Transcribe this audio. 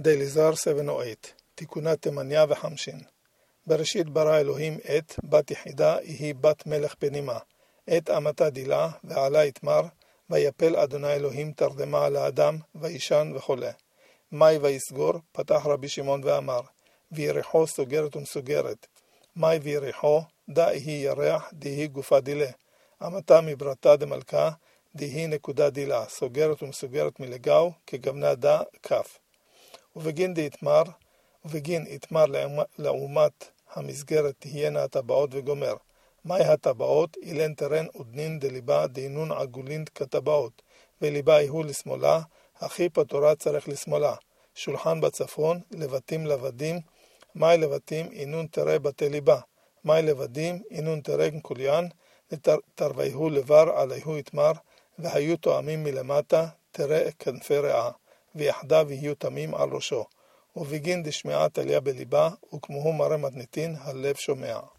דליזר 708, תיקונה תימניה וחמשין. בראשית ברא אלוהים את בת יחידה, היא בת מלך פנימה. את אמתה דילה, ועלה יתמר, ויפל אדוני אלוהים תרדמה על האדם, וישן וחולה. מאי ויסגור, פתח רבי שמעון ואמר, ויריחו סוגרת ומסוגרת. מאי ויריחו, דאי ירח, דיהי גופה דילה. אמתה מברתה דמלכה, דיהי נקודה דילה, סוגרת ומסוגרת מלגאו, כגבנה דה כף. ובגין יתמר לעומת המסגרת תהיינה הטבעות וגומר. מהי הטבעות? אילן תרן ודנין דליבה דהינון עגולין כטבעות, וליבה יהו לשמאלה, הכי פתורה צריך לשמאלה. שולחן בצפון, לבטים לבדים, מהי לבטים? אינון תרא בתי ליבה. מהי לבדים? אינון תרא קוליין, תרוויהו לבר עליהו יתמר, והיו תואמים מלמטה, תרא כנפי רעה, ויחדיו יהיו תמים על ראשו. ובגין דשמיעת עליה בליבה, וכמוהו מראה מתניתין, הלב שומע.